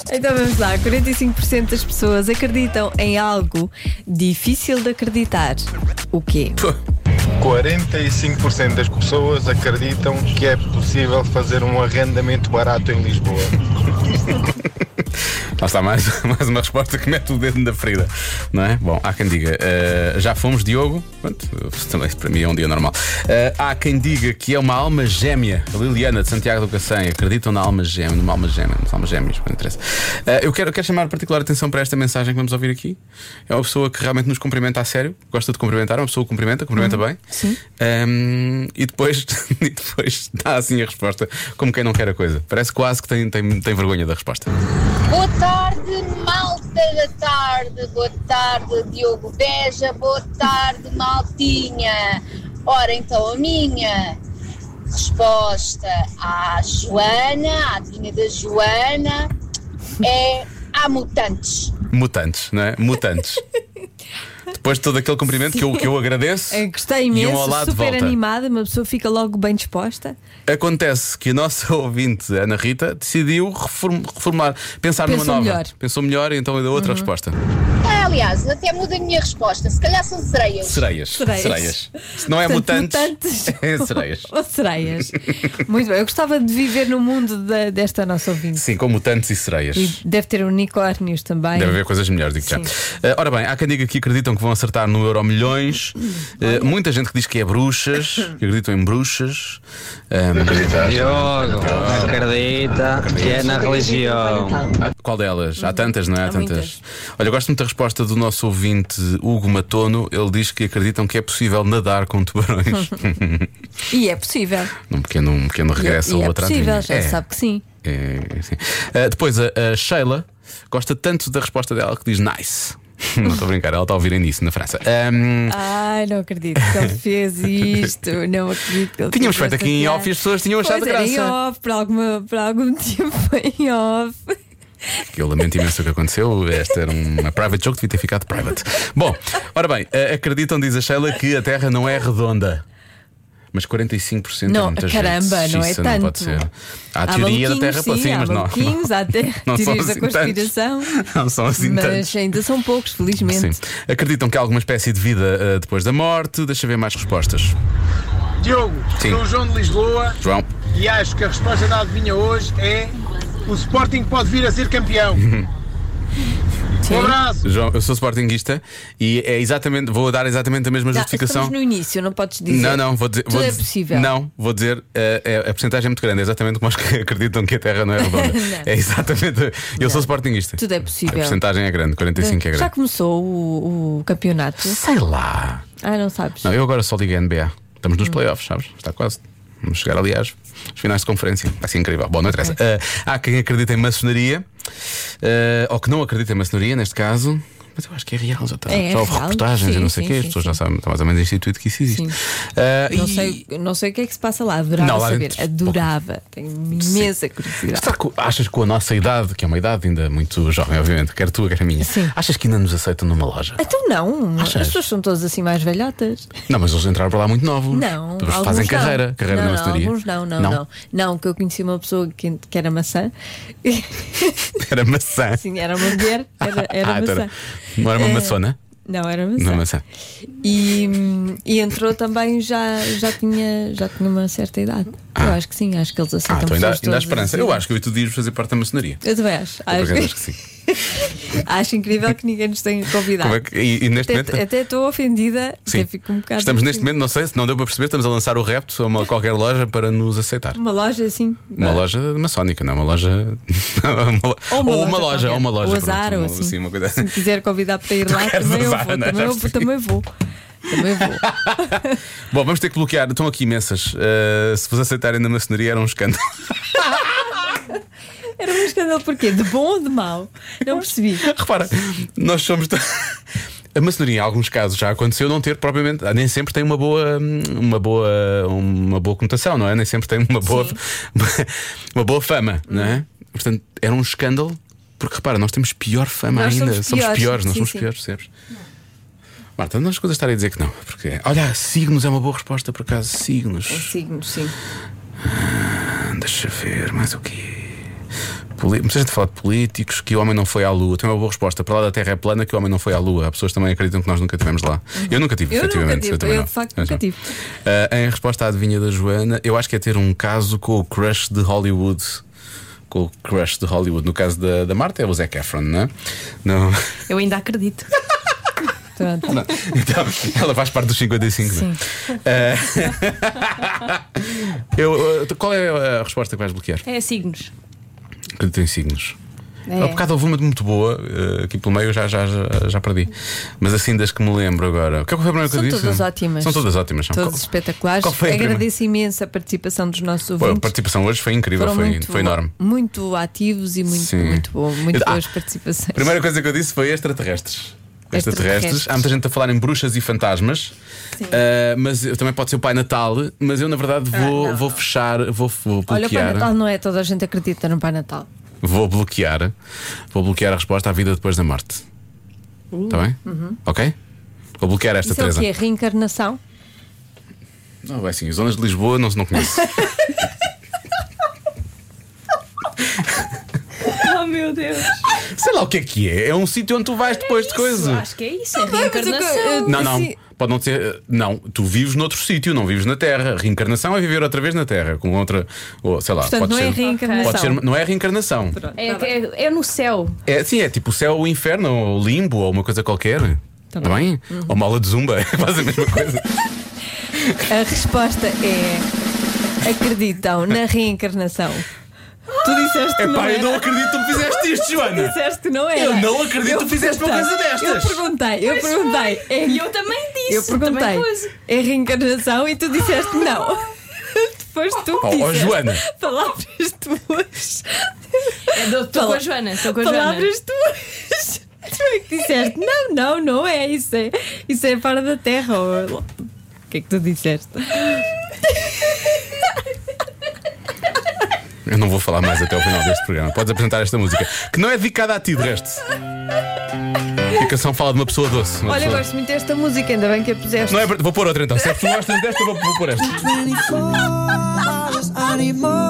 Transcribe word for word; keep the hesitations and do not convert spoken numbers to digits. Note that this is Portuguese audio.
Então vamos lá, quarenta e cinco por cento das pessoas acreditam em algo difícil de acreditar. O quê? quarenta e cinco por cento das pessoas acreditam que é possível fazer um arrendamento barato em Lisboa. Lá está mais, mais uma resposta que mete o dedo na ferida, não é? Bom, há quem diga, uh, já fomos, Diogo. Pronto, também para mim é um dia normal. Uh, há quem diga que é uma alma gêmea. A Liliana de Santiago do Cacém acreditam na alma gêmea, numa alma gêmea, nas almas gêmeas, não interessa. Uh, eu, quero, eu quero chamar particular atenção para esta mensagem que vamos ouvir aqui. É uma pessoa que realmente nos cumprimenta a sério, gosta de cumprimentar, é uma pessoa que cumprimenta, cumprimenta uhum. bem. Sim. Um, e, depois, e depois dá assim a resposta, como quem não quer a coisa. Parece quase que tem, tem, tem vergonha da resposta. Boa tarde, malta da tarde. Boa tarde, Diogo Beja. Boa tarde, maltinha. Ora, então, a minha resposta à Joana, à adivinha da Joana, é há mutantes. Mutantes, não é? Mutantes. Depois de todo aquele cumprimento que eu, que eu agradeço, é, gostei imenso, e um ao lado super volta. animada, uma pessoa fica logo bem disposta. Acontece que a nossa ouvinte, Ana Rita, decidiu reform, reformar, pensar Pensou numa nova. melhor. Pensou melhor e então deu outra uhum. resposta. Ah, aliás, até muda a minha resposta. Se calhar são sereias. Sereias. Sereias. Sereias. Se não é Portanto, mutantes, mutantes é sereias. ou sereias. Muito bem, eu gostava de viver no mundo da, desta nossa ouvinte. Sim, com mutantes e sereias. E deve ter unicórnios também. Deve haver coisas melhores, digo já. Uh, ora bem, há quem diga que acreditam que vão acertar no Euro Milhões. Uh, muita gente que diz que é bruxas, que acreditam em bruxas. Um, Diogo, acredita que é na religião. Qual delas? Há tantas, não é? Há, Há tantas. muitas. Olha, eu gosto muito da resposta do nosso ouvinte Hugo Matono. Ele diz que acreditam que é possível nadar com tubarões. E é possível. Num pequeno, um pequeno regresso e a é outra possível, adivinha. já É. sabe que sim. É, é, sim. Uh, depois a, a Sheila gosta tanto da resposta dela que diz nice. Não estou a brincar, ela está a ouvir nisso na França. Um, Ai, não acredito que ele fez isto. Não acredito que ele Tínhamos fez feito aqui em esta off e as pessoas tinham achado Pois era graça. em off, por, alguma, por algum motivo foi em off. Que eu lamento imenso o que aconteceu. Esta era uma private joke, devia ter ficado private. Bom, ora bem, acreditam, diz a Sheila, que a Terra não é redonda. Mas quarenta e cinco por cento Não, é muita caramba, gente. não é Isso tanto. Não pode ser. Há a teoria da Terra para sim, cima, há mas não. maluquinhos, há até não são teorias da assim conspiração. tantos. Não são assim mas tantos. ainda são poucos, felizmente. Sim. Acreditam que há alguma espécie de vida uh, depois da morte. Deixa eu ver mais respostas. Diogo, Sim. sou o João de Lisboa. João. E acho que a resposta da adivinha hoje é: o Sporting pode vir a ser campeão. Um abraço. João, eu sou sportinguista e é exatamente, vou dar exatamente a mesma Já, justificação. estamos no início, não podes dizer. Não, não, vou dizer. Tudo vou é dizer- possível. Não, vou dizer, eh, é, a porcentagem é muito grande, é exatamente como os que acreditam que a Terra não é redonda. Não. É exatamente. Eu sou sportinguista. Tudo é A possível. porcentagem é grande, quarenta e cinco é Já grande. começou o, o campeonato? Sei lá. Ah, não sabes? Não, eu agora só ligo a N B A. Estamos Hum. nos playoffs, sabes? Está quase. Vamos chegar ali às às finais de conferência. Vai ser incrível. Bom, não interessa. Eh, há quem acredita em maçonaria, eh, ou que não acredita em maçonaria, neste caso. Mas eu acho que é real, já está. É, já houve real. reportagens Sim, e não sei o sim, quê. As sim, pessoas sim. já sabem, está mais ou menos instituído que isso existe. Sim. Eh, Não, e- sei, não sei o que é que se passa lá. Adorava Não, lá saber. dentro- Adorava. Tenho imensa curiosidade. Será que achas que com a nossa idade, que é uma idade ainda muito jovem, obviamente, quer tu, quer a minha, Sim. achas que ainda nos aceitam numa loja? Então não, Achas? as pessoas são todas assim mais velhotas. Não, mas eles entraram para lá muito novos. Não, Eles alguns fazem não. carreira, carreira não, na não, maçonaria. alguns não, não, não, não. que eu conheci uma pessoa que, que era maçã. Era maçã. Sim, era uma mulher, era, era Ah, então maçã. era- não era uma Eh, maçona? Não, era maçã. Não é maçã. E, e entrou também, já, já, tinha, já tinha uma certa idade. Eu acho que sim, acho que eles Ah, aceitam então ainda, pessoas ainda há todas esperança. assim. Eu acho que eu e tu devíamos fazer parte da maçonaria. Eu também acho. Eu, por Acho, acaso, acho que sim. acho incrível que ninguém nos tenha convidado. Como é que- e, e neste Até momento. até estou ofendida. Sim. Até fico um bocado Estamos neste ofendida. momento, não sei se não deu para perceber, estamos a lançar o repto a uma, qualquer loja para nos aceitar. Uma loja assim. Uma loja maçónica, não é uma loja. uma- Ou uma ou uma loja loja, ou uma qualquer. loja. Ou azar, pronto, ou uma- assim. sim, uma coisa- Se me quiser convidar para ir Tu lá, queres também eu azar, vou. não é? Também, eu, Já percebi. também vou. Também vou. Bom, vamos ter que bloquear. Estão aqui imensas. Uh, se vos aceitarem na maçonaria, era um escândalo. Era um escândalo porquê? De bom ou de mau? Não percebi. Repara, nós somos. t- A maçonaria, em alguns casos, já aconteceu não ter propriamente. Nem sempre tem uma boa, uma boa, uma boa conotação, não é? Nem sempre tem uma boa, uma boa fama, não é? Portanto, era um escândalo. Porque repara, nós temos pior fama Nós ainda. somos Somos piores, piores, nós sim, somos sim. piores, percebes? Marta, não as coisas estarem a dizer que não. Porque, olha, signos é uma boa resposta, por acaso. Signos. É signo, sim. Ah, deixa ver, mais o quê? Poli... Muita gente fala de políticos, que o homem não foi à Lua. Tem uma boa resposta. Para lá da Terra é plana, que o homem não foi à Lua. Há pessoas que também acreditam que nós nunca estivemos lá. Eu nunca tive, Eu nunca efetivamente. tive, eu também eu não. de facto Mas nunca não. tive. Uh, em resposta à adivinha da Joana, eu acho que é ter um caso com o crush de Hollywood. Com o crush de Hollywood. No caso da, da Marta é o Zac Efron, não é? Não. Eu ainda acredito. Pronto. Não. Então, ela faz parte dos cinquenta e cinco. Sim. Uh, eu, uh, qual é a resposta que vais bloquear? É signos. Acredito em signos. É. Há bocado houve uma muito boa, uh, aqui pelo meio eu já, já, já, já perdi. Mas assim das que me lembro agora. O que é que foi a primeira que eu São disse? todas ótimas. São todas ótimas. São. Todas Qual- espetaculares. qual foi a primeira? Agradeço imenso a participação dos nossos Pô, a ouvintes. participação hoje foi incrível, Foram foi, muito, foi enorme. muito ativos e muito, Sim. muito bom. Muito Ah, boas participações. A primeira coisa que eu disse foi extraterrestres. Extraterrestres. Extraterrestres. Há muita gente a falar em bruxas e fantasmas. Sim. Uh, mas eu- também pode ser o Pai Natal. Mas eu, na verdade, vou, Ah, não. vou fechar, vou, vou Olha, o Pai bloquear. Natal não é toda a gente acredita no Pai Natal. Vou bloquear. Vou bloquear a resposta à vida depois da morte. Está bem? Ok? Vou bloquear esta, Isso é o Teresa. quê? Reencarnação? Não, é assim, as zonas de Lisboa não se não conheço. Oh meu Deus. Sei lá o que é que é. É um sítio onde tu vais depois de coisa. Acho que é isso, é mas eu- reencarnação. eu- Não, não. Assim- Pode não ser. Não, tu vives noutro sítio, não vives na Terra. Reencarnação é viver outra vez na Terra, com outra. Ou, sei lá, Portanto, pode não ser. é reencarnação. Pode ser, não é reencarnação. É, é, é no céu. É, sim, é tipo o céu ou o inferno, ou o limbo, ou uma coisa qualquer. Está bem? Uhum. Ou uma aula de zumba, é quase a mesma coisa. A resposta é: acreditam na reencarnação. Tu disseste que É não pá, eu era. não acredito que tu fizeste isto, Joana. Disseste que não era. Eu não acredito que tu fizeste uma coisa perguntei, destas. Eu perguntei, eu perguntei. É, E eu também disse. eu perguntei. Também pus. É reencarnação e tu disseste não. Depois tu Oh, oh, disseste Joana. palavras tuas. Estou com a Joana. Estou com a Joana. Palavras tuas. Tu é que disseste não, não, não é. Isso é, isso é fora da terra. Ou- O que é que tu disseste? Eu não vou falar mais até ao final deste programa. Podes apresentar esta música, que não é dedicada a ti, de resto. A canção fala de uma pessoa doce. Uma Olha, eu pessoa... gosto muito desta música, ainda bem que a puseste. Não é... Vou pôr outra então. Se é que tu gostas desta, vou, vou pôr esta. twenty-four hours, I need more.